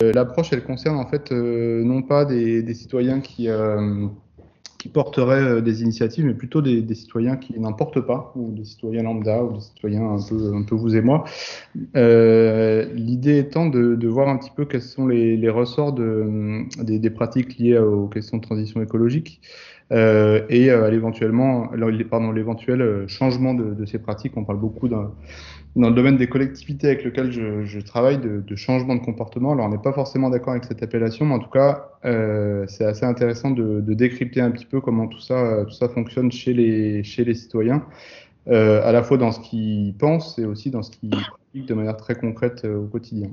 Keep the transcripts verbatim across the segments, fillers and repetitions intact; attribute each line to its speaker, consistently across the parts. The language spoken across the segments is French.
Speaker 1: Euh, l'approche, elle concerne en fait euh, non pas des, des citoyens qui, euh, qui porteraient euh, des initiatives, mais plutôt des, des citoyens qui n'en portent pas, ou des citoyens lambda, ou des citoyens un peu, un peu vous et moi. Euh, l'idée étant de, de voir un petit peu quels sont les, les ressorts de, des, des pratiques liées aux questions de transition écologique euh, et à l'éventuellement, pardon, l'éventuel changement de, de ces pratiques. On parle beaucoup d'un dans le domaine des collectivités avec lesquelles je, je travaille, de, de changement de comportement. Alors, on n'est pas forcément d'accord avec cette appellation, mais en tout cas, euh, c'est assez intéressant de, de décrypter un petit peu comment tout ça, tout ça fonctionne chez les, chez les citoyens, euh, à la fois dans ce qu'ils pensent et aussi dans ce qu'ils pratiquent de manière très concrète euh, au quotidien.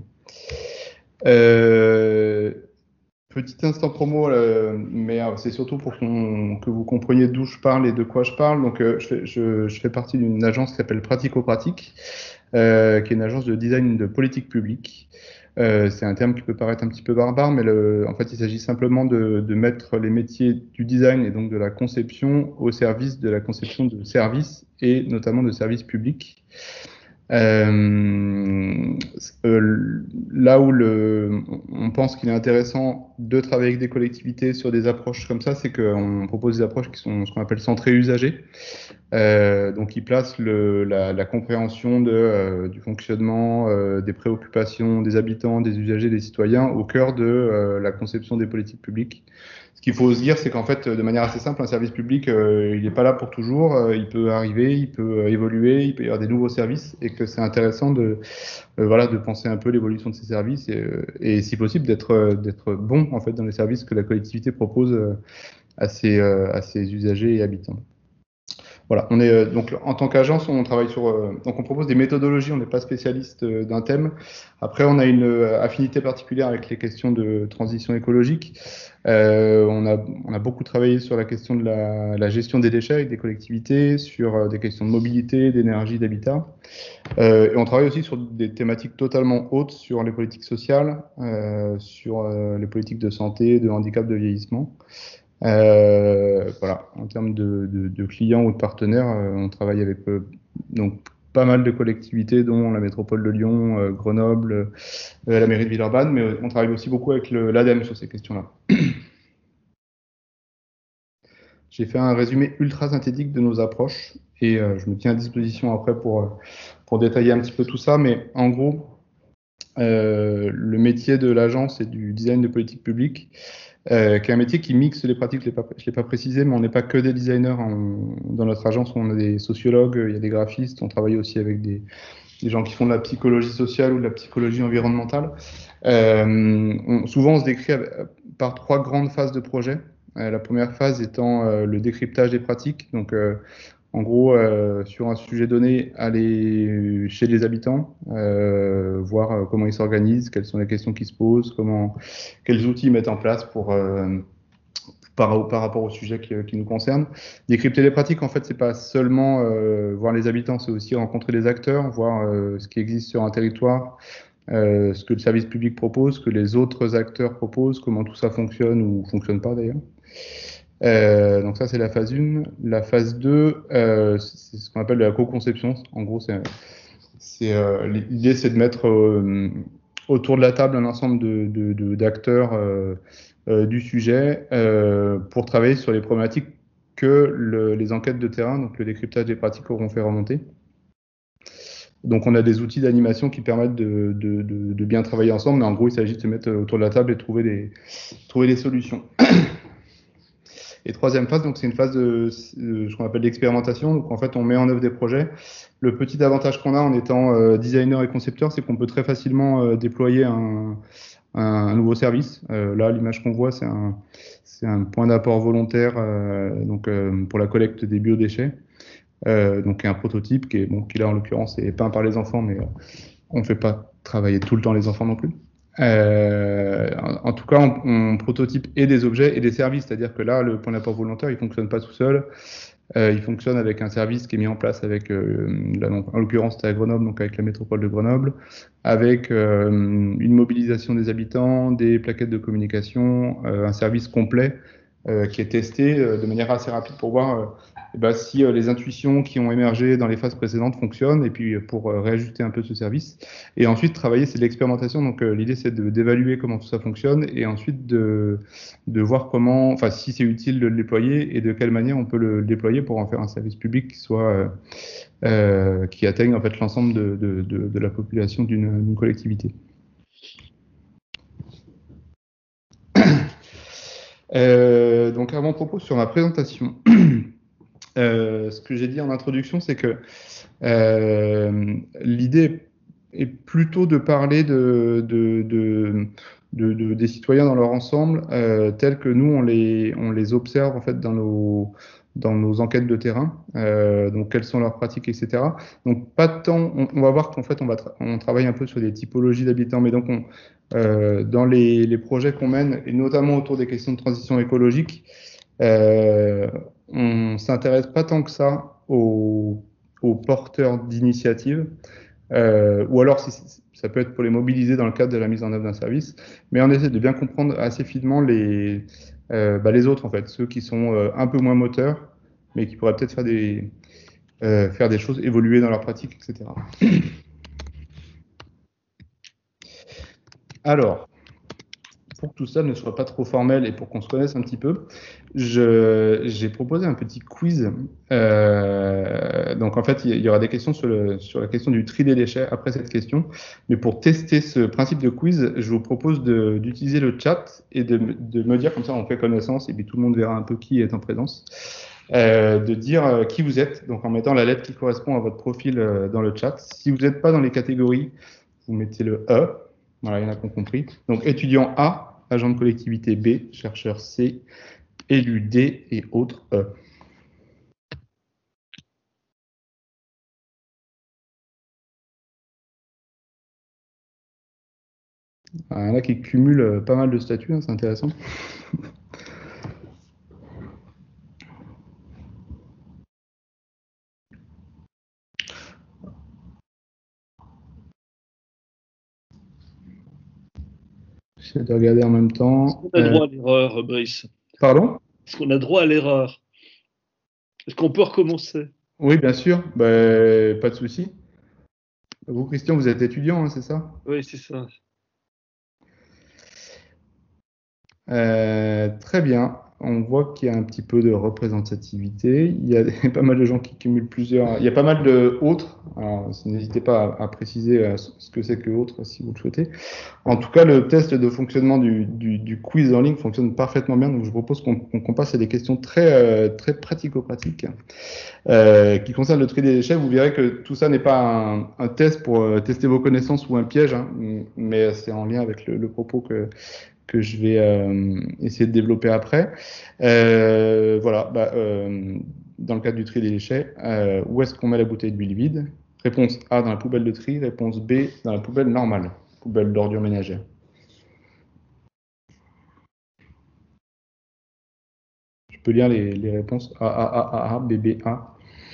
Speaker 1: Euh, Petit instant promo, euh, mais euh, c'est surtout pour qu'on, que vous compreniez d'où je parle et de quoi je parle. Donc, euh, je, fais, je, je fais partie d'une agence qui s'appelle Pratico-Pratique, euh, qui est une agence de design de politique publique. Euh, c'est un terme qui peut paraître un petit peu barbare, mais le, en fait, il s'agit simplement de, de mettre les métiers du design et donc de la conception au service de la conception de services et notamment de services publics. Euh, euh, là où le, on pense qu'il est intéressant de travailler avec des collectivités sur des approches comme ça, c'est qu'on propose des approches qui sont ce qu'on appelle centrées usagers. Euh, donc, ils placent le, la, la compréhension de, euh, du fonctionnement, euh, des préoccupations des habitants, des usagers, des citoyens au cœur de euh, la conception des politiques publiques. Ce qu'il faut se dire, c'est qu'en fait, de manière assez simple, un service public, euh, il n'est pas là pour toujours. Euh, il peut arriver, il peut euh, évoluer, il peut y avoir des nouveaux services, et que c'est intéressant de, euh, voilà, de penser un peu l'évolution de ces services et, euh, et si possible, d'être euh, d'être bon en fait dans les services que la collectivité propose euh, à ses, euh, à ses usagers et habitants. Voilà, on est euh, donc en tant qu'agence, on travaille sur, euh, donc on propose des méthodologies, on n'est pas spécialiste euh, d'un thème. Après, on a une euh, affinité particulière avec les questions de transition écologique. Euh, on a, on a beaucoup travaillé sur la question de la, la gestion des déchets avec des collectivités, sur euh, des questions de mobilité, d'énergie, d'habitat. Euh, et on travaille aussi sur des thématiques totalement hautes, sur les politiques sociales, euh, sur euh, les politiques de santé, de handicap, de vieillissement. Euh, voilà, en termes de, de, de clients ou de partenaires, euh, on travaille avec euh, donc pas mal de collectivités, dont la métropole de Lyon, euh, Grenoble, euh, la mairie de Villeurbanne, mais on travaille aussi beaucoup avec l'ADEME sur ces questions-là. J'ai fait un résumé ultra synthétique de nos approches et euh, je me tiens à disposition après pour, euh, pour détailler un petit peu tout ça, mais en gros, euh, le métier de l'agence est du design de politique publique. Euh, qui est un métier qui mixe les pratiques, je ne l'ai pas précisé, mais on n'est pas que des designers. On, dans notre agence, on a des sociologues, il y a des graphistes, on travaille aussi avec des, des gens qui font de la psychologie sociale ou de la psychologie environnementale. Euh, on, souvent, on se décrit avec, par trois grandes phases de projet. Euh, la première phase étant euh, le décryptage des pratiques. Donc, euh, en gros, euh, sur un sujet donné, aller chez les habitants, euh, voir euh, comment ils s'organisent, quelles sont les questions qui se posent, comment, quels outils ils mettent en place pour, euh, par, par rapport au sujet qui, qui nous concerne. Décrypter les pratiques, en fait, c'est pas seulement euh, voir les habitants, c'est aussi rencontrer les acteurs, voir euh, ce qui existe sur un territoire, euh, ce que le service public propose, ce que les autres acteurs proposent, comment tout ça fonctionne ou fonctionne pas d'ailleurs. Euh, donc ça, c'est la phase un. La phase deux, euh, c'est ce qu'on appelle la co-conception. En gros, c'est, c'est, euh, l'idée, c'est de mettre euh, autour de la table un ensemble de, de, de, d'acteurs euh, euh, du sujet euh, pour travailler sur les problématiques que le, les enquêtes de terrain, donc le décryptage des pratiques, auront fait remonter. Donc on a des outils d'animation qui permettent de, de, de, de bien travailler ensemble, mais en gros, il s'agit de se mettre autour de la table et de trouver des, trouver des solutions. Et troisième phase, donc c'est une phase de, de ce qu'on appelle l'expérimentation. Donc en fait, on met en œuvre des projets. Le petit avantage qu'on a en étant euh, designer et concepteur, c'est qu'on peut très facilement euh, déployer un, un, un nouveau service. Euh, là, l'image qu'on voit, c'est un, c'est un point d'apport volontaire euh, donc, euh, pour la collecte des biodéchets. Euh, donc un prototype qui est, bon, qui là en l'occurrence est peint par les enfants, mais euh, on ne fait pas travailler tout le temps les enfants non plus. Euh, en, en tout cas, on, on prototype et des objets et des services, c'est-à-dire que là, le point d'apport volontaire, il fonctionne pas tout seul. Euh, il fonctionne avec un service qui est mis en place avec, euh, là, donc, en l'occurrence, c'était à Grenoble, donc avec la métropole de Grenoble, avec euh, une mobilisation des habitants, des plaquettes de communication, euh, un service complet euh, qui est testé euh, de manière assez rapide pour voir et ben, si euh, les intuitions qui ont émergé dans les phases précédentes fonctionnent, et puis pour euh, réajuster un peu ce service. Et ensuite, travailler, c'est de l'expérimentation. Donc, euh, l'idée, c'est de- d'évaluer comment tout ça fonctionne et ensuite de, de voir comment, enfin, si c'est utile de le déployer et de quelle manière on peut le, le déployer pour en faire un service public qui soit, euh, euh, qui atteigne en fait l'ensemble de, de, de, de la population d'une d'une collectivité. Euh, donc, à mon propos sur ma présentation, euh, ce que j'ai dit en introduction, c'est que euh, l'idée est plutôt de parler de, de, de, de, de- des citoyens dans leur ensemble, euh, tels que nous, on les, on les observe en fait dans nos, dans nos enquêtes de terrain, euh, donc quelles sont leurs pratiques, et cetera. Donc pas tant, on, on va voir qu'en fait on, va tra- on travaille un peu sur des typologies d'habitants, mais donc on, euh, dans les, les projets qu'on mène, et notamment autour des questions de transition écologique, euh, on s'intéresse pas tant que ça aux, aux porteurs d'initiatives, euh, ou alors si, ça peut être pour les mobiliser dans le cadre de la mise en œuvre d'un service, mais on essaie de bien comprendre assez finement les, euh, bah, les autres, en fait, ceux qui sont euh, un peu moins moteurs, mais qui pourraient peut-être faire des, euh, faire des choses, évoluer dans leur pratique, et cetera. Alors, pour que tout ça ne soit pas trop formel et pour qu'on se connaisse un petit peu, je, j'ai proposé un petit quiz. Euh, donc en fait, il y aura des questions sur, le, sur la question du tri des déchets après cette question. Mais pour tester ce principe de quiz, je vous propose de, d'utiliser le chat et de, de me dire, comme ça on fait connaissance et puis tout le monde verra un peu qui est en présence, euh, de dire euh, qui vous êtes, donc en mettant la lettre qui correspond à votre profil euh, dans le chat. Si vous n'êtes pas dans les catégories, vous mettez le E. Voilà, il y en a qui ont compris. Donc, étudiant A, agent de collectivité B, chercheur C, élu D et autres E. Il y en a qui cumulent pas mal de statuts, hein, c'est intéressant. J'essaie de regarder en même temps.
Speaker 2: Est-ce qu'on a droit euh... à l'erreur, Brice?
Speaker 1: Pardon?
Speaker 2: Est-ce qu'on a droit à l'erreur? Est-ce qu'on peut recommencer?
Speaker 1: Oui, bien sûr. Ben, pas de souci. Vous, Christian, vous êtes étudiant, hein, c'est ça?
Speaker 2: Oui, c'est ça.
Speaker 1: Euh, très bien. On voit qu'il y a un petit peu de représentativité. Il y a pas mal de gens qui cumulent plusieurs. Il y a pas mal de autres. Alors, n'hésitez pas à, à préciser euh, ce que c'est que autres si vous le souhaitez. En tout cas, le test de fonctionnement du, du, du quiz en ligne fonctionne parfaitement bien. Donc, je vous propose qu'on qu'on passe à des questions très, euh, très pratico-pratiques euh, qui concernent le tri des déchets. Vous verrez que tout ça n'est pas un, un test pour euh, tester vos connaissances ou un piège, hein, mais c'est en lien avec le, le propos que que je vais euh, essayer de développer après. Euh, voilà, bah, euh, dans le cadre du tri des déchets, euh, où est-ce qu'on met la bouteille d'huile vide? Réponse A, dans la poubelle de tri. Réponse B, dans la poubelle normale, poubelle d'ordures ménagères. Je peux lire les, les réponses A, A, A, A, A, B, B, A.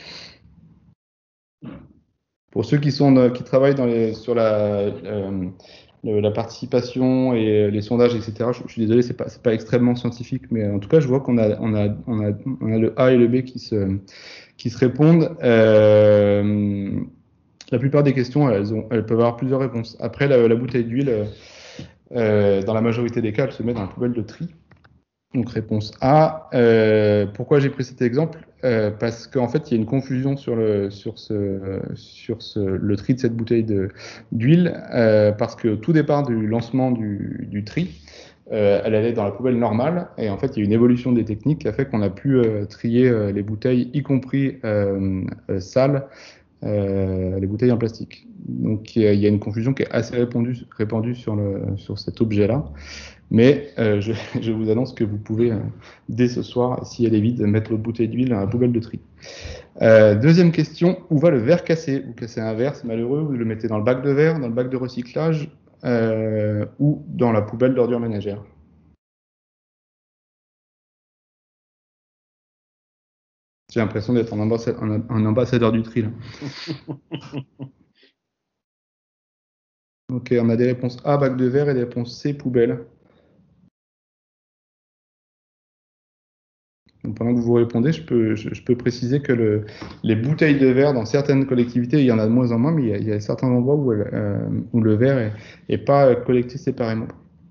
Speaker 1: Pour ceux qui, sont, qui travaillent dans les, sur la, euh, la participation et les sondages, et cetera, je, je suis désolé, c'est pas, c'est pas extrêmement scientifique, mais en tout cas, je vois qu'on a, on a, on a, on a le A et le B qui se, qui se répondent. Euh, la plupart des questions, elles, ont, elles peuvent avoir plusieurs réponses. Après, la, la bouteille d'huile, euh, dans la majorité des cas, elle se met dans la poubelle de tri. Donc réponse A. Euh, pourquoi j'ai pris cet exemple? euh, Parce qu'en fait, il y a une confusion sur le, sur ce, sur ce, le tri de cette bouteille d'huile, euh, parce que tout départ du lancement du, du tri, euh, elle allait dans la poubelle normale, et en fait, il y a une évolution des techniques qui a fait qu'on a pu euh, trier euh, les bouteilles, y compris euh, euh, sales, euh, les bouteilles en plastique. Donc, il y a une confusion qui est assez répandue, répandue sur, le, sur cet objet-là. Mais euh, je, je vous annonce que vous pouvez, euh, dès ce soir, si elle est vide, mettre votre bouteille d'huile dans la poubelle de tri. Euh, deuxième question, où va le verre cassé? Vous cassez un verre, c'est malheureux, vous le mettez dans le bac de verre, dans le bac de recyclage euh, ou dans la poubelle d'ordures ménagères? J'ai l'impression d'être un ambassadeur, un, un ambassadeur du tri, là. Ok, on a des réponses A, bac de verre, et des réponses C, poubelle. Donc, pendant que vous répondez, je peux, je, je peux préciser que le, les bouteilles de verre, dans certaines collectivités, il y en a de moins en moins, mais il y a, il y a certains endroits où, euh, où le verre est, est pas collecté séparément.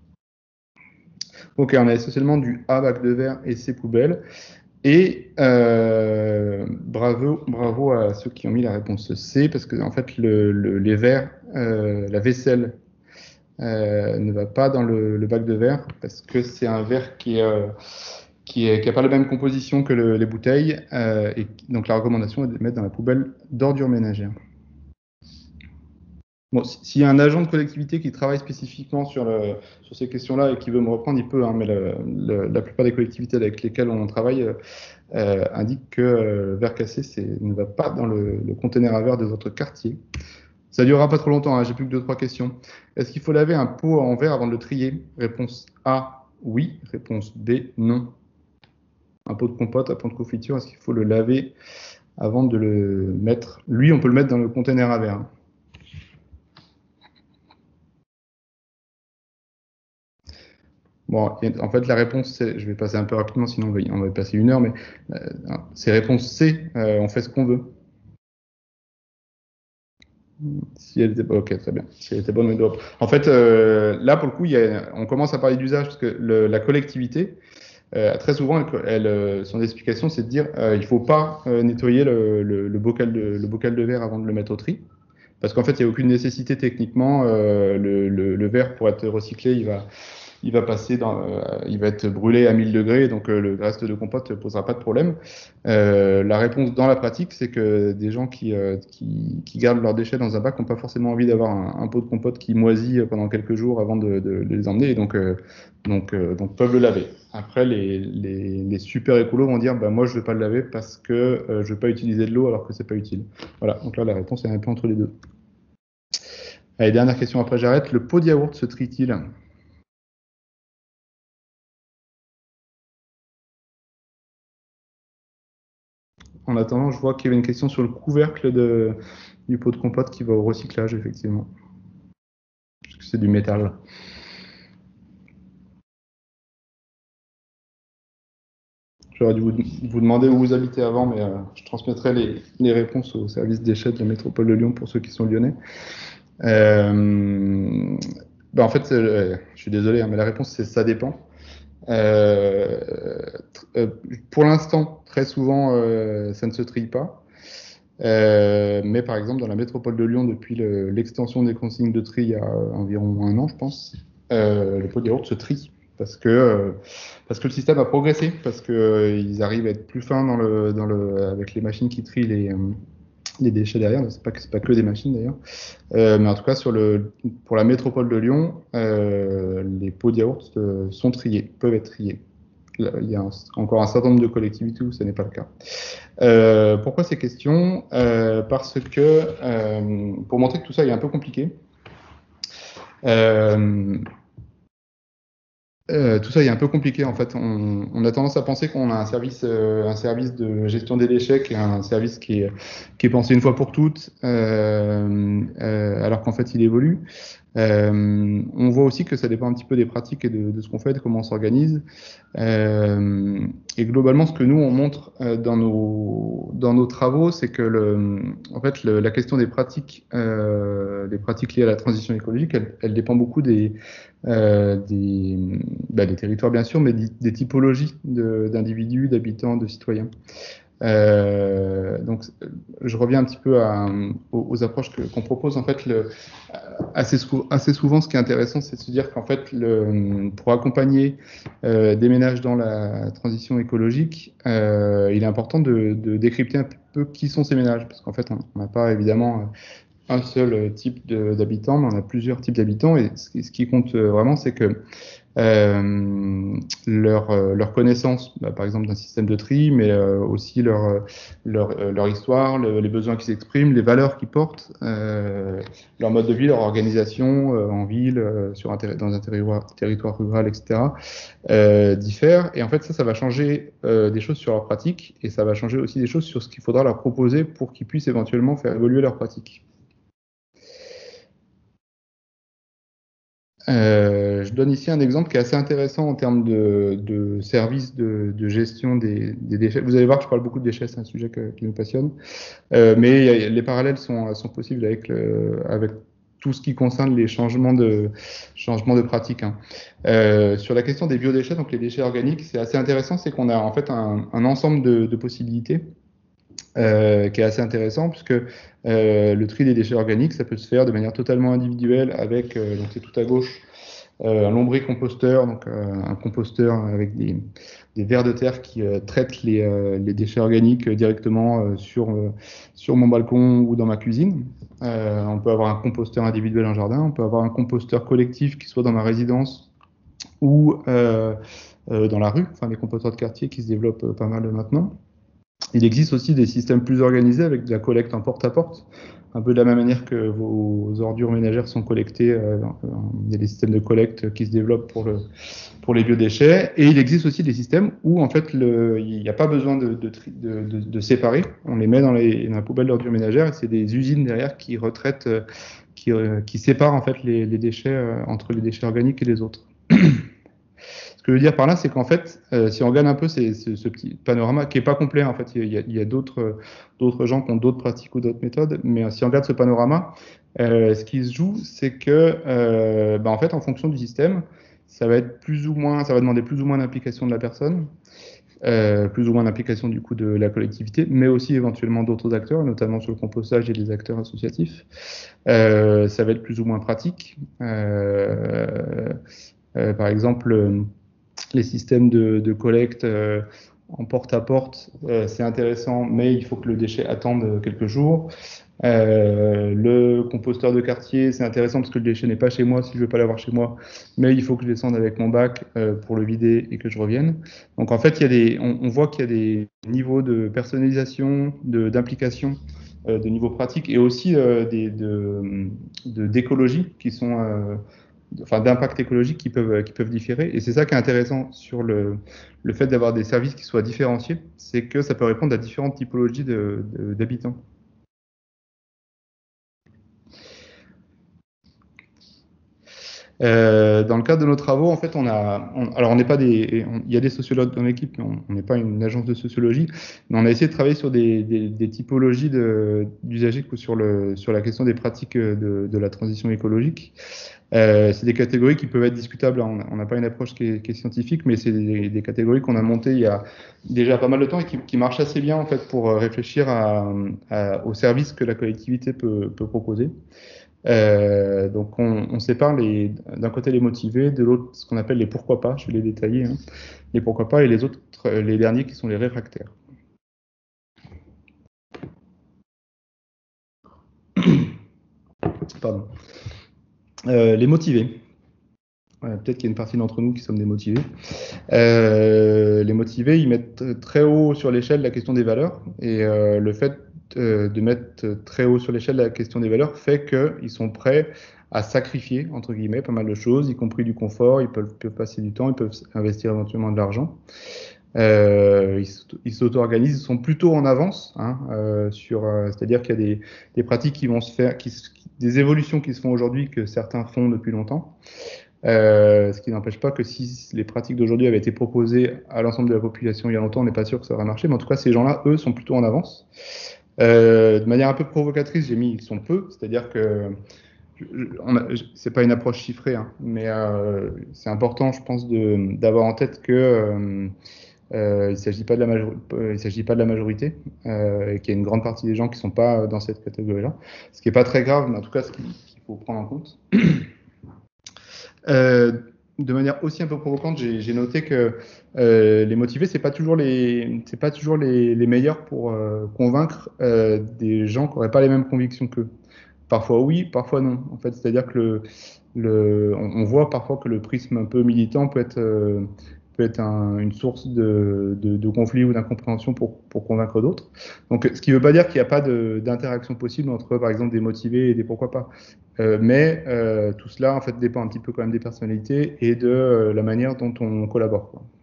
Speaker 1: Ok, on a essentiellement du A, bac de verre, et C, poubelle. Et euh, bravo, bravo à ceux qui ont mis la réponse C, parce que en fait, le, le, les verres, euh, la vaisselle euh, ne va pas dans le, le bac de verre, parce que c'est un verre qui est, euh, qui est, qui a pas la même composition que le, les bouteilles, euh, et donc la recommandation est de les mettre dans la poubelle d'ordures ménagères. Bon, s'il y a un agent de collectivité qui travaille spécifiquement sur, le, sur ces questions-là et qui veut me reprendre, il peut, hein, mais le, le, la plupart des collectivités avec lesquelles on travaille euh, euh, indiquent que euh, verre cassé ne va pas dans le, le conteneur à verre de votre quartier. Ça durera pas trop longtemps, hein, j'ai plus que deux trois questions. Est-ce qu'il faut laver un pot en verre avant de le trier? Réponse A, oui. Réponse B, non. Un pot de compote, un pot de confiture, est-ce qu'il faut le laver avant de le mettre? Lui, on peut le mettre dans le conteneur à verre. Bon, en fait, la réponse, c'est, je vais passer un peu rapidement, sinon on va, on va y passer une heure, mais euh, c'est réponse C, euh, on fait ce qu'on veut. Si elle était pas, ok, très bien. Si elle était bonne, on doit. En fait, euh, là, pour le coup, il y a, on commence à parler d'usage, parce que le, la collectivité, euh, très souvent, elle, elle, euh, son explication, c'est de dire euh, il ne faut pas euh, nettoyer le, le, le, bocal de, le bocal de verre avant de le mettre au tri. Parce qu'en fait, il n'y a aucune nécessité techniquement. Euh, le, le, le verre, pour être recyclé, il va, il va passer dans, euh, il va être brûlé à mille degrés, donc euh, le reste de compote ne posera pas de problème. Euh, la réponse dans la pratique, c'est que des gens qui, euh, qui, qui gardent leurs déchets dans un bac n'ont pas forcément envie d'avoir un, un pot de compote qui moisit pendant quelques jours avant de, de, de les emmener, et donc, euh, donc, euh, donc peuvent le laver. Après, les, les, les super écolos vont dire, bah, moi je ne vais pas le laver parce que euh, je ne veux pas utiliser de l'eau alors que c'est pas utile. Voilà, donc là la réponse est un peu entre les deux. Allez, dernière question, après j'arrête. Le pot de yaourt se trie-t-il? En attendant, je vois qu'il y avait une question sur le couvercle de, du pot de compote qui va au recyclage, effectivement. Parce que c'est du métal. J'aurais dû vous, vous demander où vous habitez avant, mais euh, je transmettrai les, les réponses au service déchets de la métropole de Lyon pour ceux qui sont lyonnais. Euh, bah en fait, euh, je suis désolé, hein, mais la réponse, c'est ça dépend. Euh, euh, pour l'instant, très souvent, euh, ça ne se trie pas. Euh, mais par exemple, dans la métropole de Lyon, depuis le, l'extension des consignes de tri il y a environ un an, je pense, euh, le pot de yaourt se trie. Parce que, euh, parce que le système a progressé, parce qu'ils euh, arrivent à être plus fins dans le, dans le, avec les machines qui trient les, euh, les déchets derrière. C'est pas, c'est pas que des machines d'ailleurs. Euh, mais en tout cas, sur le, pour la métropole de Lyon, euh, les pots de yaourt euh, sont triés, peuvent être triés. Il y a un, encore un certain nombre de collectivités où ce n'est pas le cas. Euh, pourquoi ces questions? euh, Parce que, euh, pour montrer que tout ça est un peu compliqué, euh, euh, tout ça est un peu compliqué en fait. On, on a tendance à penser qu'on a un service, euh, un service de gestion des déchets qui est un service qui est, qui est pensé une fois pour toutes, euh, euh, alors qu'en fait il évolue. Euh, on voit aussi que ça dépend un petit peu des pratiques et de, de ce qu'on fait, de comment on s'organise. Euh, et globalement, ce que nous on montre euh, dans nos dans nos travaux, c'est que le, en fait, le, la question des pratiques, euh, des pratiques liées à la transition écologique, elle, elle dépend beaucoup des euh, des, bah, des territoires bien sûr, mais des, des typologies de, d'individus, d'habitants, de citoyens. Euh, donc, je reviens un petit peu à, aux, aux approches que, qu'on propose. En fait, le, assez, sou, assez souvent, ce qui est intéressant, c'est de se dire qu'en fait, le, pour accompagner euh, des ménages dans la transition écologique, euh, il est important de, de décrypter un peu qui sont ces ménages, parce qu'en fait, on n'a pas évidemment un seul type de, d'habitants, mais on a plusieurs types d'habitants, et ce, ce qui compte vraiment, c'est que euh, leur, euh, leur connaissance, bah, par exemple d'un système de tri, mais euh, aussi leur, leur, euh, leur histoire, le, les besoins qu'ils expriment, les valeurs qu'ils portent, euh, leur mode de vie, leur organisation euh, en ville, euh, sur un dans un territoire, territoire rural, et cetera, euh, diffèrent. Et en fait, ça, ça va changer euh, des choses sur leur pratique, et ça va changer aussi des choses sur ce qu'il faudra leur proposer pour qu'ils puissent éventuellement faire évoluer leur pratique. Euh, je donne ici un exemple qui est assez intéressant en termes de, de services de, de gestion des, des déchets. Vous allez voir que je parle beaucoup de déchets, c'est un sujet que- qui nous passionne. Euh, mais y a- les parallèles sont, sont possibles avec, le, avec tout ce qui concerne les changements de, changements de pratique, hein. Euh, sur la question des biodéchets, donc les déchets organiques, c'est assez intéressant, c'est qu'on a en fait un, un ensemble de, de possibilités euh, qui est assez intéressant, puisque euh, le tri des déchets organiques, ça peut se faire de manière totalement individuelle avec, euh, donc c'est tout à gauche, euh, un lombricomposteur, donc euh, un composteur avec des, des vers de terre qui euh, traitent les, euh, les déchets organiques euh, directement euh, sur, euh, sur mon balcon ou dans ma cuisine. Euh, on peut avoir un composteur individuel en jardin, on peut avoir un composteur collectif qui soit dans ma résidence ou euh, euh, dans la rue, enfin les composteurs de quartier qui se développent euh, pas mal maintenant. Il existe aussi des systèmes plus organisés avec de la collecte en porte-à-porte, un peu de la même manière que vos ordures ménagères sont collectées. Euh, il y a des systèmes de collecte qui se développent pour, le, pour les biodéchets. Et il existe aussi des systèmes où en fait le, il n'y a pas besoin de, de, de, de, de séparer. On les met dans, les, dans la poubelle d'ordures ménagères et c'est des usines derrière qui retraitent, qui, qui séparent en fait les, les déchets entre les déchets organiques et les autres. Ce que je veux dire par là, c'est qu'en fait, euh, si on regarde un peu ces, ce, ce petit panorama, qui n'est pas complet, en fait, il y a, il y a d'autres, d'autres gens qui ont d'autres pratiques ou d'autres méthodes, mais si on regarde ce panorama, euh, ce qui se joue, c'est que, euh, bah, en fait, en fonction du système, ça va être plus ou moins, ça va demander plus ou moins d'implication de la personne, euh, plus ou moins d'implication du coup de la collectivité, mais aussi éventuellement d'autres acteurs, notamment sur le compostage et les acteurs associatifs. Euh, ça va être plus ou moins pratique. Euh, euh, par exemple, les systèmes de, de collecte euh, en porte-à-porte, euh, c'est intéressant, mais il faut que le déchet attende quelques jours. Euh, le composteur de quartier, c'est intéressant parce que le déchet n'est pas chez moi si je veux pas l'avoir chez moi, mais il faut que je descende avec mon bac euh, pour le vider et que je revienne. Donc en fait, il y a des, on, on voit qu'il y a des niveaux de personnalisation, de, d'implication, euh, de niveau pratique et aussi euh, des, de, de, d'écologie qui sont euh, enfin d'impact écologique qui peuvent, qui peuvent différer. Et c'est ça qui est intéressant sur le, le fait d'avoir des services qui soient différenciés, c'est que ça peut répondre à différentes typologies de, de, d'habitants. Euh, dans le cadre de nos travaux, en fait, on a, on, alors on n'est pas des, on, il y a des sociologues dans l'équipe, mais on n'est pas une agence de sociologie, mais on a essayé de travailler sur des, des, des typologies de, d'usagers sur le, sur la question des pratiques de, de la transition écologique. Euh, c'est des catégories qui peuvent être discutables. On n'a pas une approche qui est, qui est scientifique, mais c'est des, des catégories qu'on a montées il y a déjà pas mal de temps et qui, qui marchent assez bien en fait pour réfléchir à, à, aux services que la collectivité peut, peut proposer. Euh, donc on, on sépare les, d'un côté les motivés, de l'autre ce qu'on appelle les pourquoi pas. Je vais les détailler, hein. Les pourquoi pas et les autres, les derniers qui sont les réfractaires. Pardon. Euh, les motivés. Ouais, peut-être qu'il y a une partie d'entre nous qui sommes des motivés. Euh, les motivés, ils mettent très haut sur l'échelle la question des valeurs. Et euh, le fait euh, de mettre très haut sur l'échelle la question des valeurs fait qu'ils sont prêts à sacrifier, entre guillemets, pas mal de choses, y compris du confort. Ils peuvent, peuvent passer du temps, ils peuvent investir éventuellement de l'argent. Euh, ils s'auto-organisent, ils sont plutôt en avance, hein, euh, sur, euh, c'est-à-dire qu'il y a des, des pratiques qui vont se faire, qui, des évolutions qui se font aujourd'hui que certains font depuis longtemps. Euh, ce qui n'empêche pas que si les pratiques d'aujourd'hui avaient été proposées à l'ensemble de la population il y a longtemps, on n'est pas sûr que ça aurait marché. Mais en tout cas, ces gens-là, eux, sont plutôt en avance. Euh, de manière un peu provocatrice, j'ai mis ils sont peu, c'est-à-dire que c'est pas une approche chiffrée, hein, mais euh, c'est important, je pense, de, d'avoir en tête que euh, euh, il ne s'agit pas de la, major... il s'agit pas de la majorité, euh, et qu'il y a une grande partie des gens qui ne sont pas dans cette catégorie-là. Ce qui n'est pas très grave, mais en tout cas, ce qu'il faut prendre en compte. Euh, de manière aussi un peu provocante, j'ai, j'ai noté que euh, les motivés, c'est pas toujours les, c'est pas toujours les, les meilleurs pour euh, convaincre euh, des gens qui n'auraient pas les mêmes convictions qu'eux. Parfois oui, parfois non. En fait, c'est-à-dire que le, le, on, on voit parfois que le prisme un peu militant peut être euh, peut être un, une source de, de, de conflit ou d'incompréhension pour, pour convaincre d'autres. Donc, ce qui ne veut pas dire qu'il n'y a pas de, d'interaction possible entre, par exemple, des motivés et des pourquoi pas. Euh, mais euh, tout cela, en fait, dépend un petit peu quand même des personnalités et de euh, la manière dont on collabore, quoi.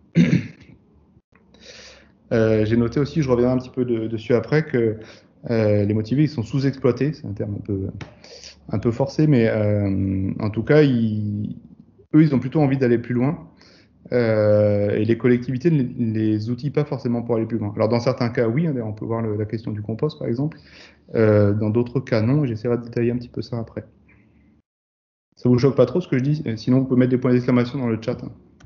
Speaker 1: Euh, j'ai noté aussi, je reviendrai un petit peu de, dessus après, que euh, les motivés, ils sont sous-exploités. C'est un terme un peu, un peu forcé, mais euh, en tout cas, ils, eux, ils ont plutôt envie d'aller plus loin. Euh, et les collectivités ne les outillent pas forcément pour aller plus loin. Alors dans certains cas, oui, hein, on peut voir le, la question du compost, par exemple. Euh, dans d'autres cas, non. J'essaierai de détailler un petit peu ça après. Ça vous choque pas trop ce que je dis? Sinon, vous pouvez mettre des points d'exclamation dans le chat.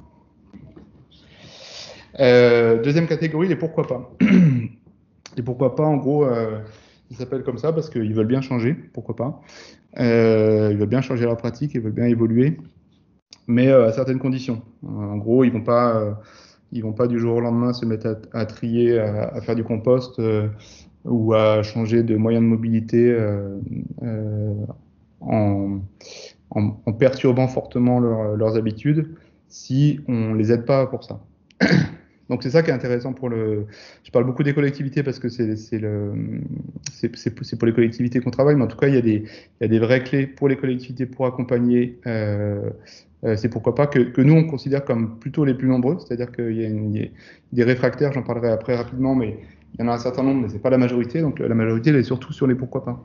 Speaker 1: Euh, deuxième catégorie, les pourquoi pas. Et pourquoi pas, en gros, euh, ils s'appellent comme ça parce qu'ils veulent bien changer, pourquoi pas. Euh, ils veulent bien changer leur pratique, ils veulent bien évoluer, mais euh, à certaines conditions. En gros, ils vont pas, euh, ils vont pas du jour au lendemain se mettre à, à trier, à, à faire du compost euh, ou à changer de moyen de mobilité euh, euh, en, en, en, perturbant fortement leur, leurs habitudes si on les aide pas pour ça. Donc c'est ça qui est intéressant pour le. Je parle beaucoup des collectivités parce que c'est c'est le c'est c'est pour les collectivités qu'on travaille, mais en tout cas il y a des il y a des vraies clés pour les collectivités pour accompagner. Euh, euh, c'est pourquoi pas que, que nous on considère comme plutôt les plus nombreux, c'est-à-dire qu'il y a, une, il y a des réfractaires, j'en parlerai après rapidement, mais il y en a un certain nombre, mais c'est pas la majorité. Donc la majorité elle est surtout sur les pourquoi pas.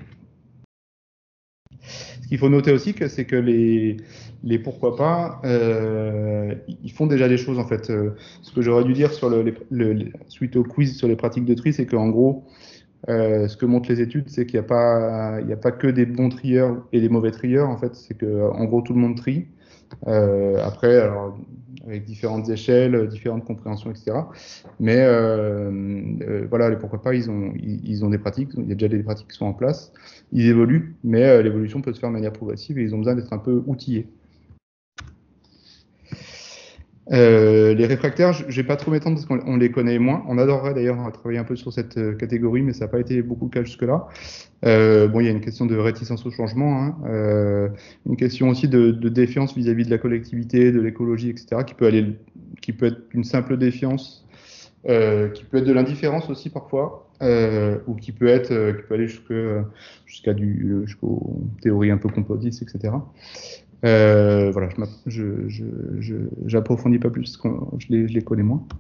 Speaker 1: Ce qu'il faut noter aussi, que, c'est que les, les pourquoi pas, euh, ils font déjà des choses en fait. Euh, ce que j'aurais dû dire sur le, le, le, suite au quiz sur les pratiques de tri, c'est qu'en gros, euh, ce que montrent les études, c'est qu'il n'y a pas, il n'y a pas que des bons trieurs et des mauvais trieurs. En fait, c'est que en gros tout le monde trie. Euh, après, alors, avec différentes échelles, différentes compréhensions, et cetera. Mais euh, euh, voilà, les pourquoi pas, ils ont, ils, ils ont des pratiques, il y a déjà des pratiques qui sont en place, ils évoluent, mais euh, l'évolution peut se faire de manière progressive et ils ont besoin d'être un peu outillés. Euh, les réfractaires, je vais pas trop m'étendre parce qu'on les connaît moins. On adorerait d'ailleurs travailler un peu sur cette euh, catégorie, mais ça n'a pas été beaucoup le cas jusque-là. Euh, bon, il y a une question de réticence au changement, hein, euh, une question aussi de, de défiance vis-à-vis de la collectivité, de l'écologie, et cetera, qui peut aller, qui peut être une simple défiance, euh, qui peut être de l'indifférence aussi parfois, euh, ou qui peut être, euh, qui peut aller jusque, jusqu'à du, jusqu'aux théories un peu complotistes, et cetera. Euh, voilà, je, je, je, j'approfondis pas plus, parce que je les, je les connais moins.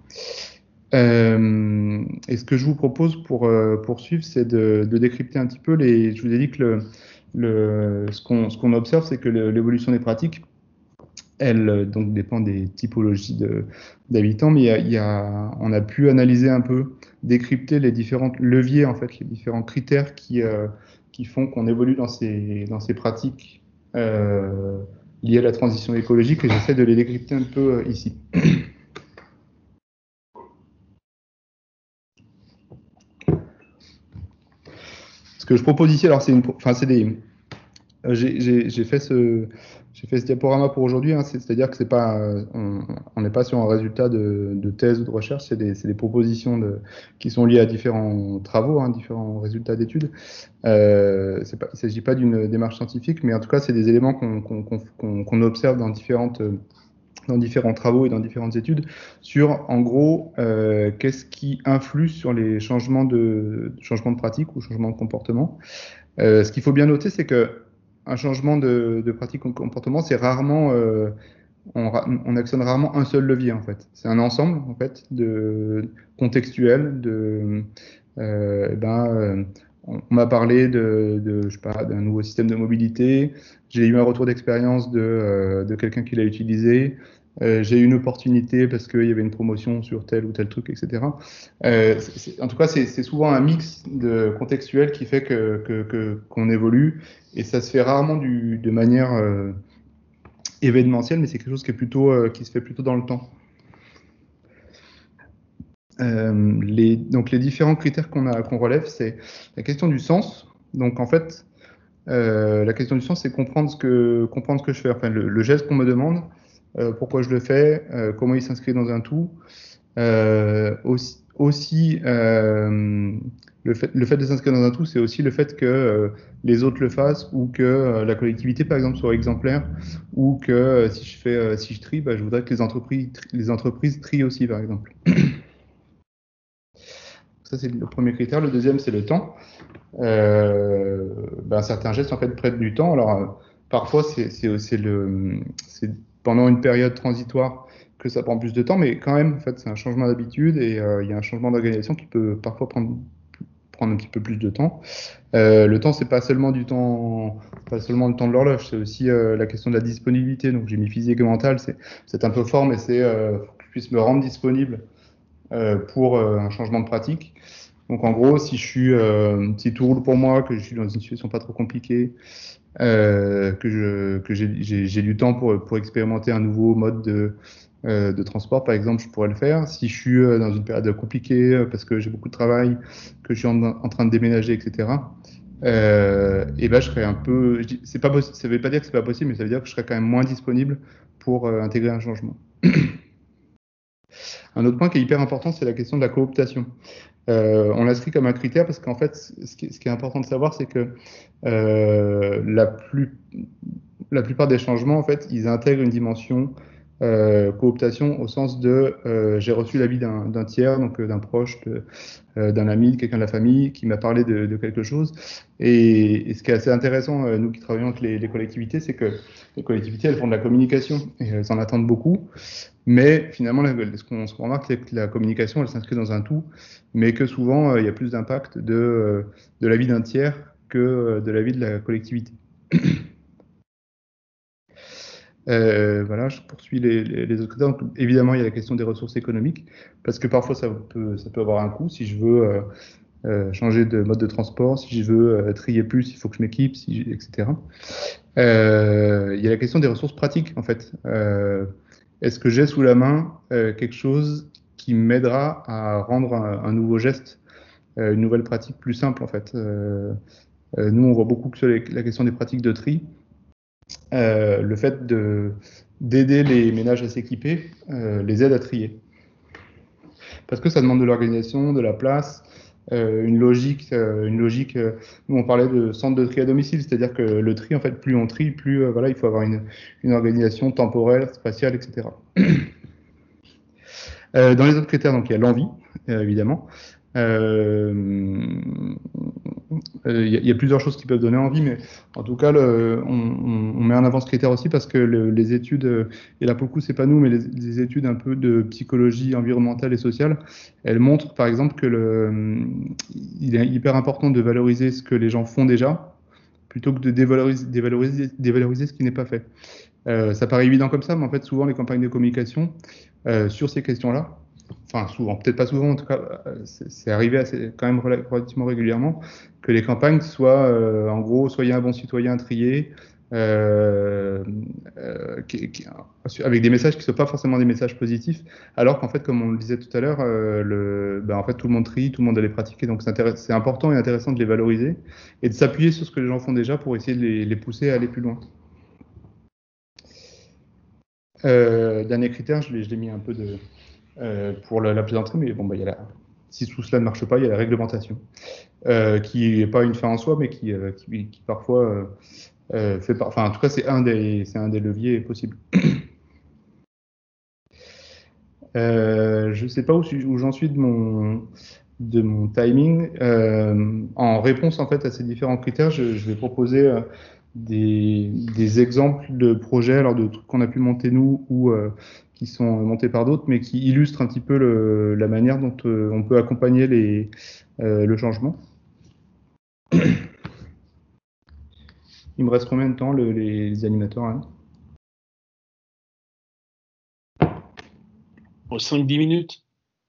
Speaker 1: Euh, et ce que je vous propose pour euh, poursuivre, c'est de, de décrypter un petit peu les. Je vous ai dit que le, le, ce qu'on ce qu'on observe, c'est que le, l'évolution des pratiques, elle donc dépend des typologies de, d'habitants, mais il y a, il y a, on a pu analyser un peu, décrypter les différents leviers, en fait, les différents critères qui, euh, qui font qu'on évolue dans ces, dans ces pratiques euh, liées à la transition écologique, et j'essaie de les décrypter un peu euh, ici. Ce que je propose ici, alors c'est une, enfin c'est des, euh, j'ai, j'ai fait ce, j'ai fait ce diaporama pour aujourd'hui, hein, c'est, c'est-à-dire que c'est pas, on n'est pas sur un résultat de, de thèse ou de recherche, c'est des, c'est des propositions de, qui sont liées à différents travaux, hein, différents résultats d'études. Euh, c'est pas, il ne s'agit pas d'une démarche scientifique, mais en tout cas c'est des éléments qu'on, qu'on, qu'on, qu'on observe dans différentes dans différents travaux et dans différentes études, sur, en gros, euh, qu'est-ce qui influe sur les changements de, changements de pratique ou changements de comportement. Euh, ce qu'il faut bien noter, c'est que un changement de, de pratique ou de comportement, c'est rarement, euh, on, on actionne rarement un seul levier, en fait. C'est un ensemble, en fait, de contextuel, de, euh, ben, euh, on m'a parlé de, de, je sais pas, d'un nouveau système de mobilité. J'ai eu un retour d'expérience de, euh, de quelqu'un qui l'a utilisé. Euh, j'ai eu une opportunité parce qu'il y avait une promotion sur tel ou tel truc, et cetera. Euh, c'est, c'est, en tout cas, c'est, c'est souvent un mix de contextuel qui fait que, que, que, qu'on évolue. Et ça se fait rarement du, de manière euh, événementielle, mais c'est quelque chose qui, est plutôt, euh, qui se fait plutôt dans le temps. Euh, les, donc les différents critères qu'on a, qu'on relève, c'est la question du sens. Donc en fait, euh, la question du sens, c'est comprendre ce que comprendre ce que je fais, enfin le, le geste qu'on me demande, euh, pourquoi je le fais, euh, comment il s'inscrit dans un tout. Euh, aussi, aussi euh, le fait le fait de s'inscrire dans un tout, c'est aussi le fait que euh, les autres le fassent ou que euh, la collectivité, par exemple, soit exemplaire, ou que euh, si je fais euh, si je trie, bah, je voudrais que les entreprises les entreprises trient aussi, par exemple. Ça, c'est le premier critère. Le deuxième, c'est le temps. Euh, ben, certains gestes, en fait, prennent du temps. Alors, euh, parfois, c'est, c'est, c'est, le, c'est pendant une période transitoire que ça prend plus de temps, mais quand même, en fait, c'est un changement d'habitude et euh, il y a un changement d'organisation qui peut parfois prendre, prendre un petit peu plus de temps. Euh, le temps, c'est pas seulement du temps, pas seulement le temps de l'horloge, c'est aussi euh, la question de la disponibilité. Donc j'ai mis physique et mental, c'est, c'est un peu fort, mais c'est euh, faut que je puisse me rendre disponible euh, pour euh, un changement de pratique. Donc en gros, si je suis, euh, si tout roule pour moi, que je suis dans une situation pas trop compliquée, euh, que je, que j'ai, j'ai, j'ai du temps pour pour expérimenter un nouveau mode de euh, de transport, par exemple, je pourrais le faire. Si je suis euh, dans une période compliquée euh, parce que j'ai beaucoup de travail, que je suis en, en train de déménager, et cetera. Euh, et ben je serais un peu, je dis- c'est pas possi- ça veut pas dire que c'est pas possible, mais ça veut dire que je serais quand même moins disponible pour euh, intégrer un changement. Un autre point qui est hyper important, c'est la question de la cooptation. Euh, on l'inscrit comme un critère parce qu'en fait, ce qui, ce qui est important de savoir, c'est que euh, la, plus, la plupart des changements, en fait, ils intègrent une dimension euh, cooptation au sens de euh, j'ai reçu l'avis d'un, d'un tiers, donc euh, d'un proche, de, euh, d'un ami, de quelqu'un de la famille qui m'a parlé de, de quelque chose. Et, et ce qui est assez intéressant, euh, nous qui travaillons avec les, les collectivités, c'est que les collectivités, elles font de la communication et elles en attendent beaucoup. Mais finalement, ce qu'on, ce qu'on remarque, c'est que la communication, elle s'inscrit dans un tout, mais que souvent, euh, il y a plus d'impact de, euh, de l'avis d'un tiers que euh, de l'avis de la collectivité. Euh, voilà, je poursuis les, les, les autres critères. Donc, évidemment, il y a la question des ressources économiques, parce que parfois, ça peut, ça peut avoir un coût. Si je veux euh, euh, changer de mode de transport, si je veux euh, trier plus, il faut que je m'équipe, si, et cetera. Euh, il y a la question des ressources pratiques, en fait. Euh, est-ce que j'ai sous la main euh, quelque chose qui m'aidera à rendre un, un nouveau geste, euh, une nouvelle pratique plus simple, en fait. Euh, euh, nous, on voit beaucoup que sur les, la question des pratiques de tri, euh, le fait de, d'aider les ménages à s'équiper euh, les aide à trier. Parce que ça demande de l'organisation, de la place, euh, une logique. Euh, une logique euh, nous, on parlait de centre de tri à domicile, c'est-à-dire que le tri, en fait, plus on trie, plus euh, voilà, il faut avoir une, une organisation temporelle, spatiale, et cetera. Euh, dans les autres critères, donc il y a l'envie, euh, évidemment. Euh, euh, Il y, a- il y a plusieurs choses qui peuvent donner envie, mais en tout cas, le- on, on- on met en avant ce critère aussi parce que le- les études, euh, et là pour le coup, c'est pas nous, mais les, les études un peu de psychologie environnementale et sociale, elles montrent par exemple que le, il est hyper important de valoriser ce que les gens font déjà, plutôt que de dévaloriser, dévaloriser, dévaloriser ce qui n'est pas fait. Euh, ça paraît évident comme ça, mais en fait, souvent, les campagnes de communication euh, sur ces questions-là, enfin, souvent, peut-être pas souvent, en tout cas, euh, c'est, c'est arrivé assez, quand même rela- relativement régulièrement, que les campagnes soient, euh, en gros, soyez un bon citoyen trié, euh, euh, qui- qui- avec des messages qui ne sont pas forcément des messages positifs, alors qu'en fait, comme on le disait tout à l'heure, euh, le, ben, en fait, tout le monde trie, tout le monde a les pratiquer, donc c'est, intéress- c'est important et intéressant de les valoriser et de s'appuyer sur ce que les gens font déjà pour essayer de les, les pousser à aller plus loin. Euh, dernier critère, je l'ai, je l'ai mis un peu de, euh, pour la, la plaisanterie, mais bon, bah, il y a la, si tout cela ne marche pas, il y a la réglementation, euh, qui n'est pas une fin en soi, mais qui, euh, qui, qui parfois euh, euh, fait par, enfin, en tout cas, c'est un des, c'est un des leviers possibles. Euh, je ne sais pas où, où j'en suis de mon, de mon timing. Euh, en réponse en fait à ces différents critères, je, je vais proposer euh, des, des exemples de projets, alors de trucs qu'on a pu monter nous ou euh, qui sont montés par d'autres, mais qui illustrent un petit peu le, la manière dont euh, on peut accompagner les, euh, le changement. Il me reste combien de temps le, les, les animateurs hein
Speaker 2: Pour cinq dix minutes.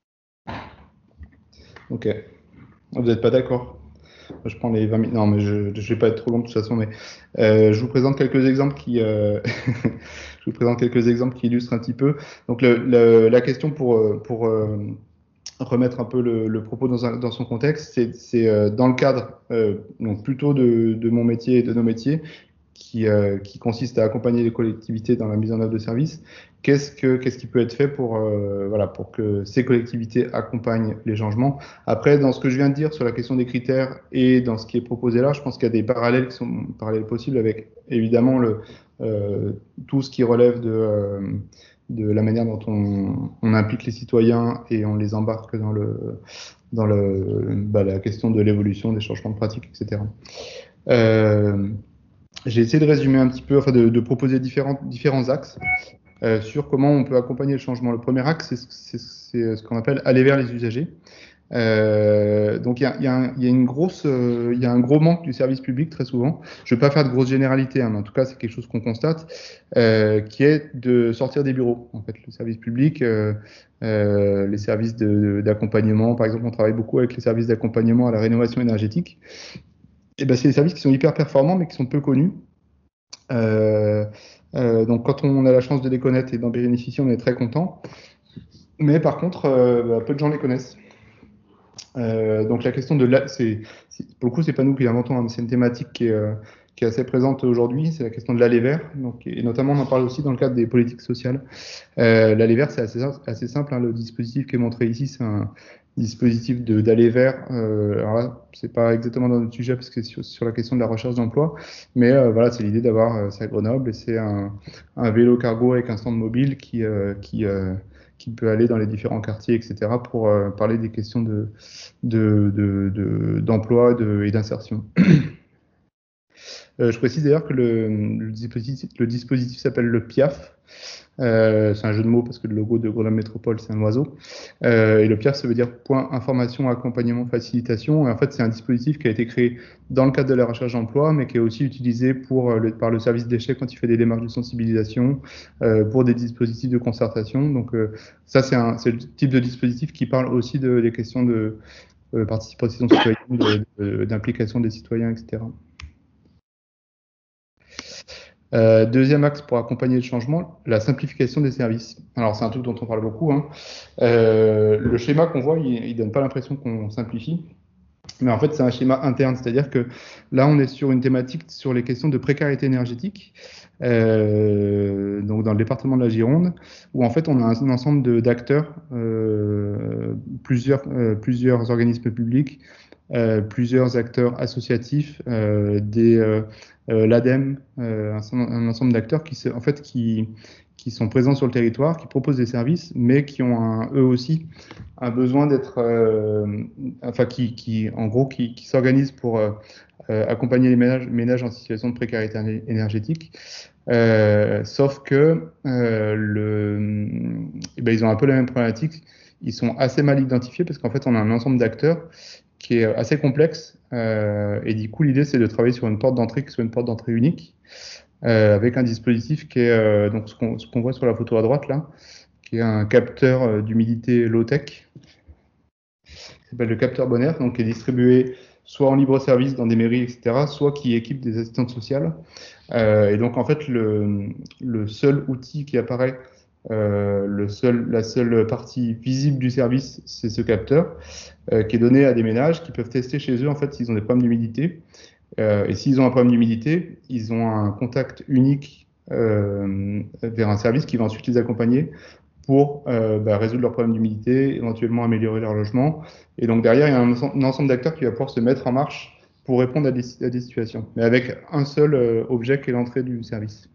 Speaker 1: Ok. Vous n'êtes pas d'accord? Je prends les vingt minutes. Non, mais je ne vais pas être trop long de toute façon, mais euh, je vous présente quelques exemples qui, euh, je vous présente quelques exemples qui illustrent un petit peu. Donc le, le, la question pour, pour euh, remettre un peu le, le propos dans, un, dans son contexte, c'est, c'est euh, dans le cadre euh, donc plutôt de, de mon métier et de nos métiers, qui, euh, qui consiste à accompagner les collectivités dans la mise en œuvre de services. Qu'est-ce, que, qu'est-ce qui peut être fait pour, euh, voilà, pour que ces collectivités accompagnent les changements? Après, dans ce que je viens de dire sur la question des critères et dans ce qui est proposé là, je pense qu'il y a des parallèles qui sont parallèles possibles avec évidemment le, euh, tout ce qui relève de, euh, de la manière dont on, on implique les citoyens et on les embarque dans, le, dans le, bah, la question de l'évolution, des changements de pratiques, et cetera. Euh, j'ai essayé de résumer un petit peu, enfin de, de proposer différents, différents axes euh, sur comment on peut accompagner le changement. Le premier axe, c'est, c'est, c'est ce qu'on appelle aller vers les usagers. Euh, donc il y a, y a un- y a une grosse, euh, il y a un gros manque du service public très souvent. Je ne veux pas faire de grosses généralités, hein, mais en tout cas c'est quelque chose qu'on constate, euh, qui est de sortir des bureaux. En fait, le service public, euh, euh, les services de- d'accompagnement, par exemple, on travaille beaucoup avec les services d'accompagnement à la rénovation énergétique. Et ben, c'est des services qui sont hyper performants, mais qui sont peu connus. Euh, euh, donc quand on a la chance de les connaître et d'en bénéficier, on est très content. Mais par contre, euh, bah, peu de gens les connaissent. Euh, donc la question de la, c'est, c'est- pour le coup, c'est pas nous qui l'inventons, hein, mais c'est une thématique qui est, euh, qui est assez présente aujourd'hui. C'est la question de l'aller vers. Donc, et notamment, on en parle aussi dans le cadre des politiques sociales. Euh, l'aller vers, c'est assez, assez simple, hein. Le dispositif qui est montré ici, c'est un dispositif de d'aller vers. Euh, alors là, c'est pas exactement dans notre sujet parce que c'est sur, sur la question de la recherche d'emploi, mais euh, voilà, c'est l'idée d'avoir, euh, c'est à Grenoble et c'est un, un vélo cargo avec un stand mobile qui euh, qui euh, qui peut aller dans les différents quartiers, et cetera, pour euh, parler des questions de, de, de, de- d'emploi de, et d'insertion. Euh, je précise d'ailleurs que le, le dispositif, le dispositif s'appelle le PIAF. Euh, c'est un jeu de mots parce que le logo de Grenoble Métropole, c'est un oiseau. Euh, et le PIAF, ça veut dire point information, accompagnement, facilitation. Et en fait, c'est un dispositif qui a été créé dans le cadre de la recherche d'emploi, mais qui est aussi utilisé pour, le, par le service d'échec quand il fait des démarches de sensibilisation, euh, pour des dispositifs de concertation. Donc, euh, ça, c'est, un, c'est le type de dispositif qui parle aussi de, des questions de euh, participation citoyenne, de, de, d'implication des citoyens, et cetera. Euh, deuxième axe pour accompagner le changement, la simplification des services. Alors c'est un truc dont on parle beaucoup, hein. Euh, le schéma qu'on voit, il, il donne pas l'impression qu'on simplifie, mais en fait c'est un schéma interne, c'est-à-dire que là on est sur une thématique sur les questions de précarité énergétique, euh, donc dans le département de la Gironde, où en fait on a un, un ensemble de, d'acteurs, euh, plusieurs, euh, plusieurs organismes publics, euh, plusieurs acteurs associatifs, euh, des, euh, euh, l'ADEME, euh, un, un, ensemble d'acteurs qui, en fait, qui, qui sont présents sur le territoire, qui proposent des services, mais qui ont un, eux aussi un besoin d'être, euh, enfin, qui, qui, en gros, qui, qui s'organisent pour euh, euh, accompagner les ménages, ménages en situation de précarité énergétique. Euh, sauf que euh, le, eh ben, ils ont un peu la même problématique. Ils sont assez mal identifiés parce qu'en fait, on a un ensemble d'acteurs qui est assez complexe. Euh, et du coup, l'idée, c'est de travailler sur une porte d'entrée qui soit une porte d'entrée unique, euh, avec un dispositif qui est euh, donc ce qu'on, ce qu'on voit sur la photo à droite là, qui est un capteur euh, d'humidité low-tech, qui s'appelle le capteur Bonner, donc qui est distribué soit en libre service dans des mairies, et cetera, soit qui équipe des assistantes sociales. Euh, et donc, en fait, le, le seul outil qui apparaît, euh, le seul, la seule partie visible du service, c'est ce capteur, euh, qui est donné à des ménages qui peuvent tester chez eux, en fait, s'ils ont des problèmes d'humidité. Euh, et s'ils ont un problème d'humidité, ils ont un contact unique euh, vers un service qui va ensuite les accompagner pour euh, bah, résoudre leurs problèmes d'humidité, éventuellement améliorer leur logement. Et donc derrière, il y a un, un ensemble d'acteurs qui va pouvoir se mettre en marche pour répondre à des, à des situations, mais avec un seul euh, objet qui est l'entrée du service.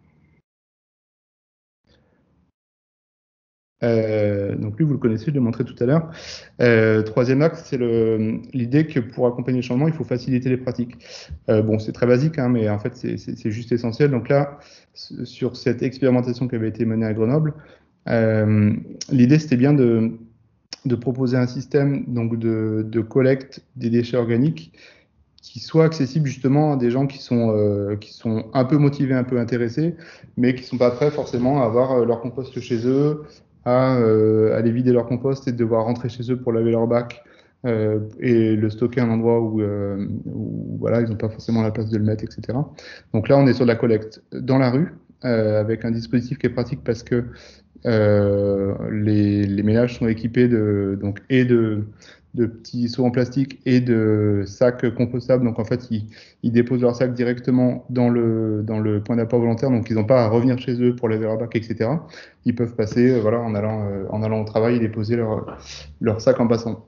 Speaker 1: Euh, donc lui, vous le connaissez, je l'ai montré tout à l'heure. Euh, troisième axe, c'est le, l'idée que pour accompagner le changement, il faut faciliter les pratiques. Euh, bon, c'est très basique, hein, mais en fait, c'est, c'est, c'est juste essentiel. Donc là, sur cette expérimentation qui avait été menée à Grenoble, euh, l'idée, c'était bien de, de proposer un système donc de, de collecte des déchets organiques qui soit accessible justement à des gens qui sont, euh, qui sont un peu motivés, un peu intéressés, mais qui ne sont pas prêts forcément à avoir euh, leur compost chez eux, à euh, aller vider leur compost et devoir rentrer chez eux pour laver leur bac euh, et le stocker à un endroit où, euh, où voilà, ils n'ont pas forcément la place de le mettre, et cetera. Donc là, on est sur de la collecte dans la rue, euh, avec un dispositif qui est pratique parce que euh, les, les ménages sont équipés de, donc, et de, de petits seaux en plastique et de sacs compostables. Donc en fait, ils, ils déposent leurs sacs directement dans le, dans le point d'apport volontaire. Donc ils n'ont pas à revenir chez eux pour laver leur bac, et cetera. Ils peuvent passer euh, voilà, en, allant, euh, en allant au travail et déposer leur, leur sac en passant.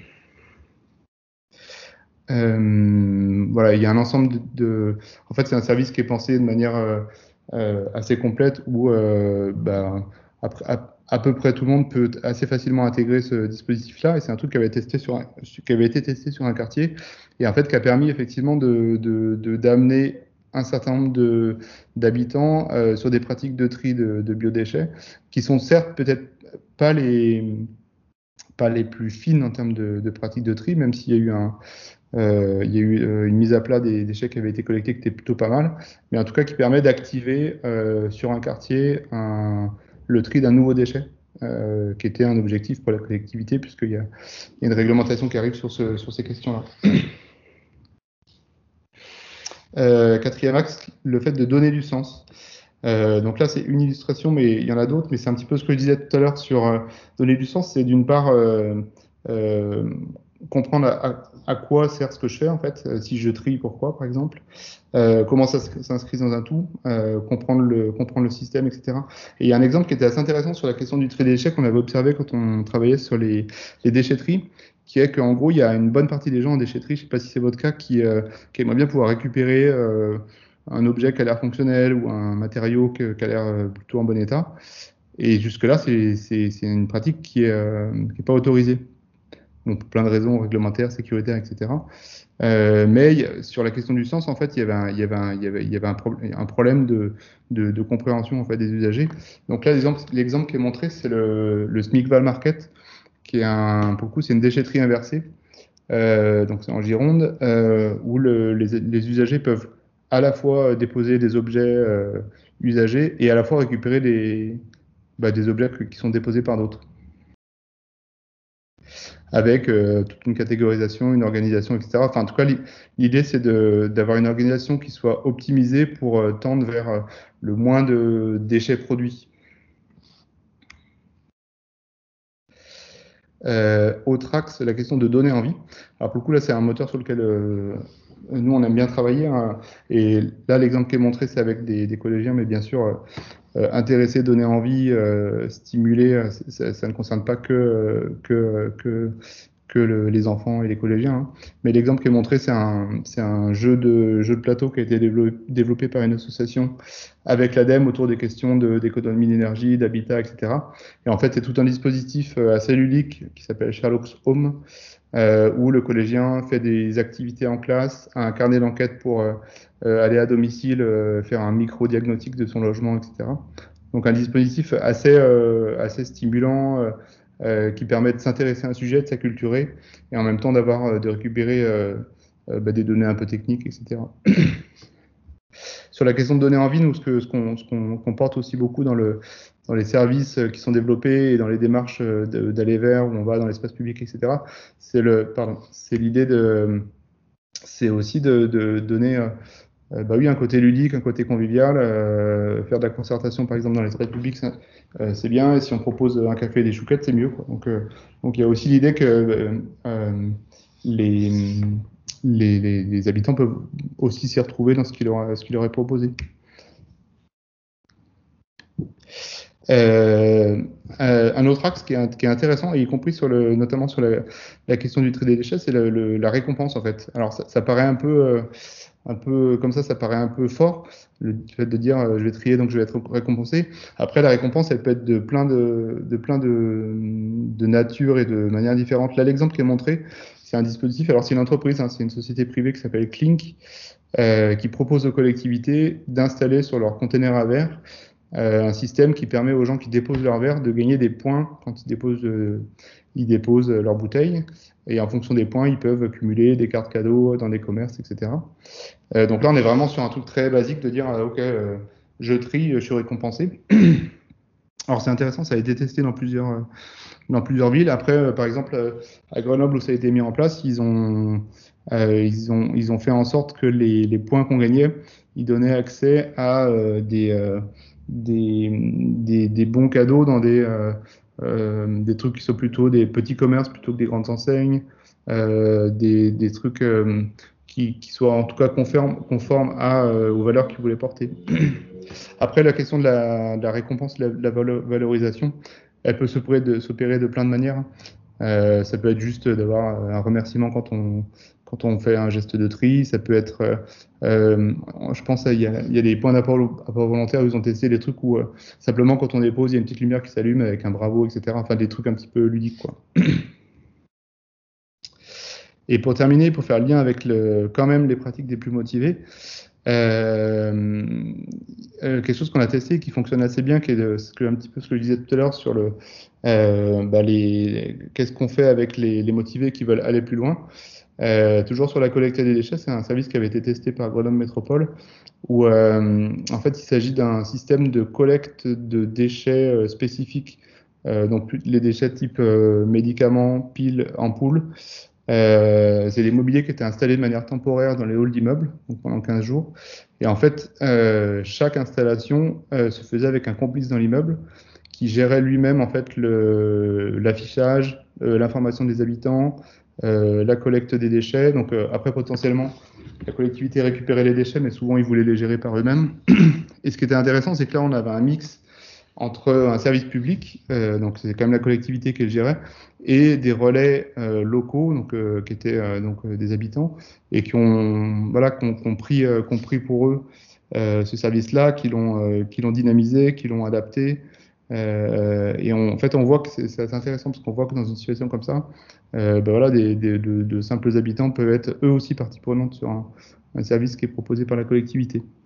Speaker 1: Euh, voilà, il y a un ensemble de, de... En fait, c'est un service qui est pensé de manière euh, euh, assez complète où euh, bah, après, à, à peu près tout le monde peut assez facilement intégrer ce dispositif-là. Et c'est un truc qui avait, testé sur un- qui avait été testé sur un quartier et en fait qui a permis effectivement de, de, de- d'amener un certain nombre de, d'habitants euh, sur des pratiques de tri de, de biodéchets qui sont certes peut-être pas les pas les plus fines en termes de, de pratiques de tri, même s'il y a eu un, euh, il y a eu euh, une mise à plat des déchets qui avaient été collectés qui était plutôt pas mal, mais en tout cas qui permet d'activer euh, sur un quartier un, le tri d'un nouveau déchet, euh, qui était un objectif pour la collectivité, puisqu'il y a, il y a une réglementation qui arrive sur, ce, sur ces questions-là. Euh, quatrième axe, le fait de donner du sens. Euh, donc là, c'est une illustration, mais il y en a d'autres, mais c'est un petit peu ce que je disais tout à l'heure sur euh, donner du sens. C'est d'une part euh, euh, comprendre à, à, à quoi sert ce que je fais, en fait, euh, si je trie, pourquoi, par exemple, euh, comment ça s'inscrit dans un tout, euh, comprendre, le, comprendre le système, et cetera. Et il y a un exemple qui était assez intéressant sur la question du tri des déchets qu'on avait observé quand on travaillait sur les, les déchetteries, qui est qu'en gros, il y a une bonne partie des gens en déchetterie, je ne sais pas si c'est votre cas, qui, euh, qui aimeraient bien pouvoir récupérer euh, un objet qui a l'air fonctionnel ou un matériau qui a l'air plutôt en bon état. Et jusque-là, c'est une pratique qui n'est euh, pas autorisée. Donc, pour plein de raisons réglementaires, sécuritaires, et cetera. Euh, mais sur la question du sens, en fait, il y avait un, il y avait un, il y avait, il y avait un, pro un problème de, de, de compréhension en fait, des usagers. Donc là, l'exemple qui est montré, c'est le, le Smigval Market, qui est un, pour le coup, c'est une déchetterie inversée. Euh, donc c'est en Gironde, euh, où le, les, les usagers peuvent à la fois déposer des objets euh, usagés et à la fois récupérer des, bah, des objets qui sont déposés par d'autres. Avec euh, toute une catégorisation, une organisation, et cetera. Enfin, en tout cas, l'idée, c'est d'avoir une organisation qui soit optimisée pour euh, tendre vers euh, le moins de déchets produits. Euh, autre axe, la question de donner envie. Alors pour le coup, là, c'est un moteur sur lequel euh, nous, on aime bien travailler. Hein. Et là, l'exemple qui est montré, c'est avec des, des collégiens, mais bien sûr, euh, intéresser, donner envie, euh, stimuler, ça, ça ne concerne pas que, que, que, que le, les enfants et les collégiens. Hein. Mais l'exemple qui est montré, c'est un, un jeu, de, jeu de plateau qui a été développé, développé par une association avec l'ADEME autour des questions d'économie de, d'énergie, d'habitat, et cetera. Et en fait, c'est tout un dispositif assez ludique qui s'appelle Sherlock's Home, euh, où le collégien fait des activités en classe, a un carnet d'enquête pour euh, aller à domicile, euh, faire un micro-diagnostic de son logement, et cetera. Donc un dispositif assez, euh, assez stimulant, euh, euh, qui permet de s'intéresser à un sujet, de s'acculturer, et en même temps d'avoir, euh, de récupérer euh, euh, bah, des données un peu techniques, et cetera. Sur la question de donner envie, nous, ce qu'on ce qu'on ce qu'on qu'on porte aussi beaucoup dans, le, dans les services qui sont développés et dans les démarches d'aller vers, où on va dans l'espace public, et cetera, c'est l'idée de... C'est aussi de, de donner euh, bah oui, un côté ludique, un côté convivial. Euh, faire de la concertation, par exemple, dans l'espace public, c'est euh, bien. Et si on propose un café et des chouquettes, c'est mieux. Quoi. Donc, euh, donc, il y a aussi l'idée que euh, les... Les, les, les habitants peuvent aussi s'y retrouver dans ce qui leur, ce qui leur est proposé. Euh, euh, un autre axe qui est, qui est intéressant, y compris sur le, notamment sur la, la question du tri des déchets, c'est le, le, la récompense en fait. Alors ça, ça paraît un peu, euh, un peu comme ça, ça paraît un peu fort, le fait de dire euh, je vais trier donc je vais être récompensé. Après la récompense, elle peut être de plein de, de plein de, de nature et de manière différente. Là, l'exemple qui est montré, c'est un dispositif. Alors c'est une entreprise, hein, c'est une société privée qui s'appelle Clink, euh, qui propose aux collectivités d'installer sur leur conteneur à verre Euh, un système qui permet aux gens qui déposent leur verre de gagner des points quand ils déposent, euh, ils déposent leur bouteille. Et en fonction des points, ils peuvent cumuler des cartes cadeaux dans des commerces, et cetera. Euh, donc là, on est vraiment sur un truc très basique de dire, euh, OK, euh, je trie, je suis récompensé. Alors c'est intéressant, ça a été testé dans plusieurs, euh, dans plusieurs villes. Après, euh, par exemple, euh, à Grenoble, où ça a été mis en place, ils ont, euh, ils ont, ils ont fait en sorte que les, les points qu'on gagnait, ils donnaient accès à euh, des... Euh, Des, des, des bons cadeaux dans des, euh, euh, des trucs qui sont plutôt des petits commerces plutôt que des grandes enseignes, euh, des, des trucs euh, qui, qui soient en tout cas conformes, conformes à, euh, aux valeurs qu'ils voulaient porter. Après, la question de la, de la récompense, de la, de la valorisation, elle peut s'opérer de, s'opérer de plein de manières. Euh, ça peut être juste d'avoir un remerciement quand on, quand on fait un geste de tri. Ça peut être, euh, je pense, il y a, il y a des points d'apport volontaire où ils ont testé des trucs où euh, simplement quand on dépose, il y a une petite lumière qui s'allume avec un bravo, et cetera. Enfin, des trucs un petit peu ludiques, quoi. Et pour terminer, pour faire le lien avec le, quand même les pratiques des plus motivés, Euh, euh, quelque chose qu'on a testé qui fonctionne assez bien, qui est de, ce que, un petit peu ce que je disais tout à l'heure sur le, euh, bah les, qu'est-ce qu'on fait avec les, les motivés qui veulent aller plus loin. Euh, toujours sur la collecte des déchets, c'est un service qui avait été testé par Grenoble Métropole, où euh, en fait il s'agit d'un système de collecte de déchets euh, spécifiques, euh, donc les déchets type euh, médicaments, piles, ampoules. Euh, c'est des mobiliers qui étaient installés de manière temporaire dans les halls d'immeubles, donc pendant quinze jours. Et en fait, euh, chaque installation euh, se faisait avec un complice dans l'immeuble qui gérait lui-même en fait le, l'affichage, euh, l'information des habitants, euh, la collecte des déchets. Donc euh, après, potentiellement, la collectivité récupérait les déchets, mais souvent ils voulaient les gérer par eux-mêmes. Et ce qui était intéressant, c'est que là, on avait un mix entre un service public, euh, donc c'est quand même la collectivité qui le gérait, et des relais euh, locaux, donc euh, qui étaient euh, donc euh, des habitants et qui ont voilà qu'on qu'on pris euh, qu'on pris pour eux euh, ce service-là, qui l'ont euh, qui l'ont dynamisé, qui l'ont adapté. Euh, et on, en fait, on voit que c'est c'est assez intéressant parce qu'on voit que dans une situation comme ça, euh, ben voilà, des, des- de, de simples habitants peuvent être eux aussi partie prenante sur un, un service qui est proposé par la collectivité.